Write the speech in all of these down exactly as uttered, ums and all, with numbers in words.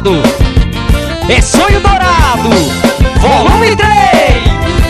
safado. É Sonho Dourado, volume três.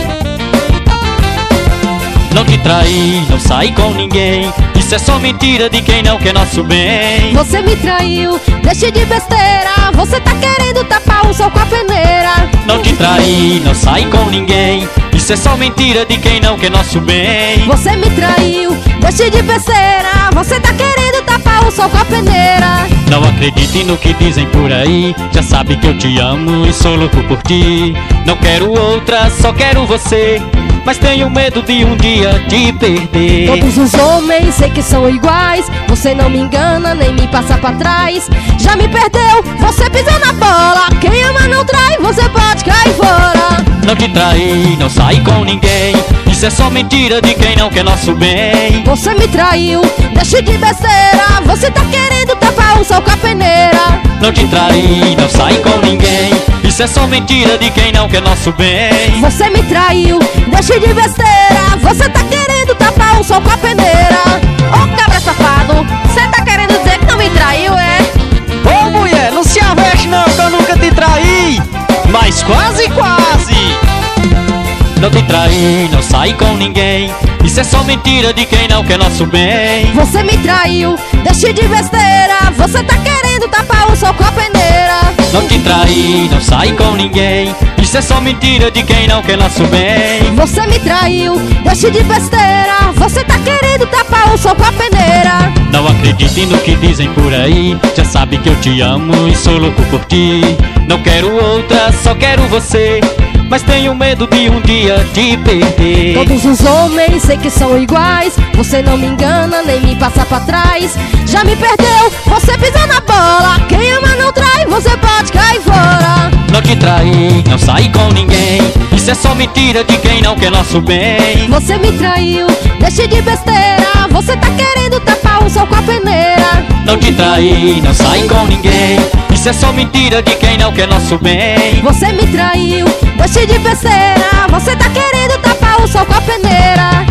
Não te traí, não saí com ninguém. Isso é só mentira de quem não quer nosso bem. Você me traiu, deixe de besteira. Você tá querendo tapar o sol com a peneira. Não te traí, não saí com ninguém. Isso é só mentira de quem não quer nosso bem. Você me traiu, deixe de besteira. Você tá querendo tapar o sol com a peneira. Não acredite no que dizem por aí. Já sabe que eu te amo e sou louco por ti. Não quero outra, só quero você. Mas tenho medo de um dia te perder. Todos os homens sei que são iguais. Você não me engana, nem me passa pra trás. Já me perdeu, você pisou na bola. Quem ama não trai, você pode cair fora. Não te traí, não saí com ninguém. Isso é só mentira de quem não quer nosso bem. Você me traiu, deixe de besteira. Você tá querendo tapar o sol com a peneira. Não te traí, não saí com ninguém. Isso é só mentira de quem não quer nosso bem. Você me traiu, deixe de besteira. Você tá querendo tapar o sol com a peneira. Ô cabra safado, você tá querendo dizer que não me traiu, é? Ô mulher, não se aveste não, que eu nunca te traí. Mas quase, quase. Não te traí, não saí com ninguém. Isso é só mentira de quem não quer nosso bem. Você me traiu, deixe de besteira. Você tá querendo tapar o sol com a peneira. Não te traí, não saí com ninguém. Isso é só mentira de quem não quer nosso bem. Você me traiu, deixe de besteira. Você tá querendo tapar o sol com a peneira. Não acredite no que dizem por aí. Já sabe que eu te amo e sou louco por ti. Não quero outra, só quero você. Mas tenho medo de um dia te perder. Todos os homens sei que são iguais. Você não me engana, nem me passa pra trás. Já me perdeu, você pisou na bola. Quem ama não trai, você pode cair fora. Não te traí, não saí com ninguém. Isso é só mentira de quem não quer nosso bem. Você me traiu, deixe de besteira. Você tá querendo tapar o sol com a peneira. Não te traí, não saí com ninguém. Isso é só mentira de quem não quer nosso bem. Você me traiu, deixe de besteira. Você tá querendo tapar o sol com a peneira.